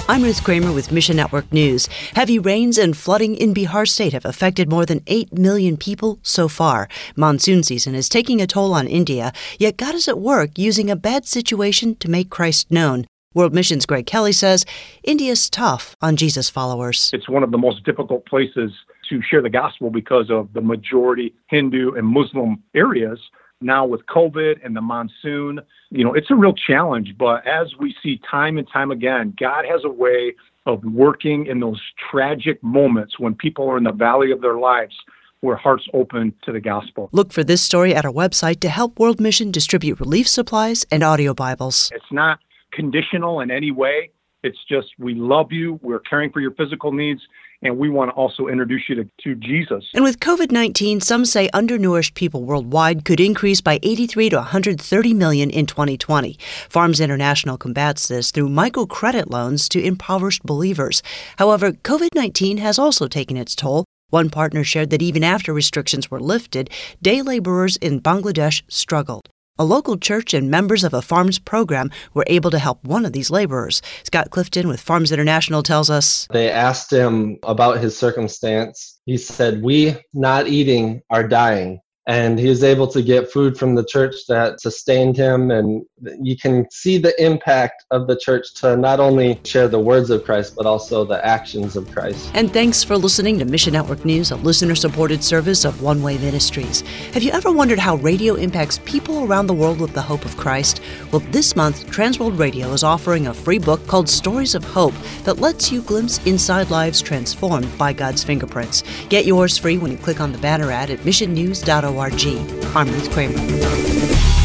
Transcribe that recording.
I'm Ruth Kramer with Mission Network News. Heavy rains and flooding in Bihar State have affected more than 8 million people so far. Monsoon season is taking a toll on India, yet God is at work using a bad situation to make Christ known. World Mission's Greg Kelly says India's tough on Jesus followers. It's one of the most difficult places to share the gospel because of the majority Hindu and Muslim areas. Now with COVID and the monsoon, it's a real challenge. But as we see time and time again, God has a way of working in those tragic moments when people are in the valley of their lives where hearts open to the gospel. Look for this story at our website to help World Mission distribute relief supplies and audio Bibles. It's not conditional in any way. It's just, we love you, we're caring for your physical needs, and we want to also introduce you to Jesus. And with COVID-19, some say undernourished people worldwide could increase by 83 to 130 million in 2020. Farms International combats this through microcredit loans to impoverished believers. However, COVID-19 has also taken its toll. One partner shared that even after restrictions were lifted, day laborers in Bangladesh struggled. A local church and members of a farms program were able to help one of these laborers. Scott Clifton with Farms International tells us. They asked him about his circumstance. He said, "We not eating are dying." And he was able to get food from the church that sustained him. And you can see the impact of the church to not only share the words of Christ, but also the actions of Christ. And thanks for listening to Mission Network News, a listener-supported service of One Way Ministries. Have you ever wondered how radio impacts people around the world with the hope of Christ? Well, this month, Transworld Radio is offering a free book called Stories of Hope that lets you glimpse inside lives transformed by God's fingerprints. Get yours free when you click on the banner ad at missionnews.org. I'm Ruth Kramer.